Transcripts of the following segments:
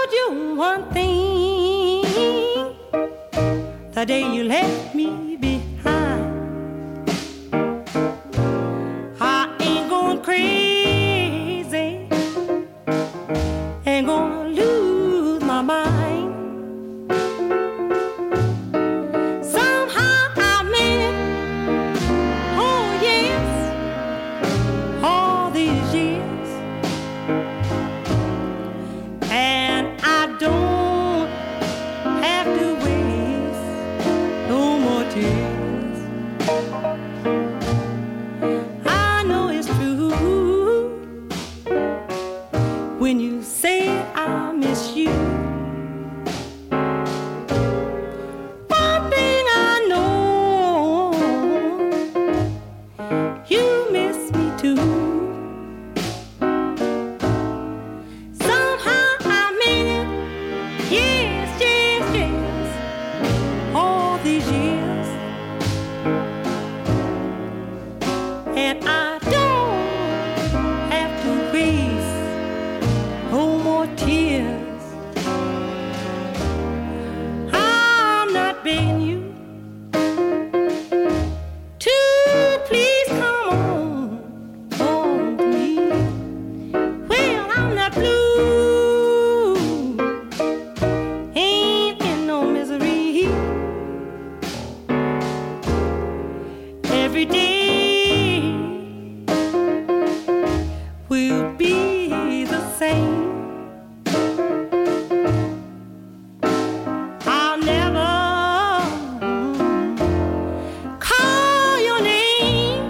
told you one thing the day you left me behind. I ain't going crazy, ain't gonna lose my mind. Somehow I made it, oh yes, all these years, and I don't have to waste no more tears. I know it's true when you say I miss you. One thing I know, you miss me too. Somehow I made it, yes, yes, yes, all these years, and I don't have to waste no more tears. I'm not begging you to please come on to me. Well, I'm not blue, ain't in no misery. Every day will be the same. I'll never call your name.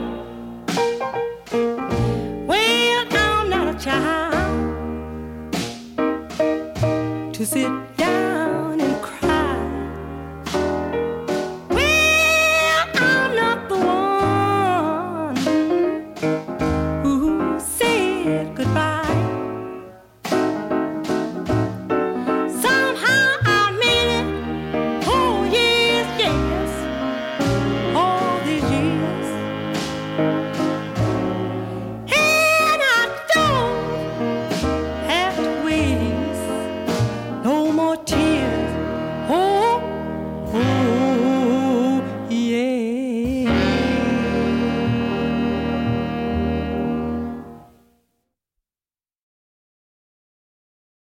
Well, I'm not a child to sit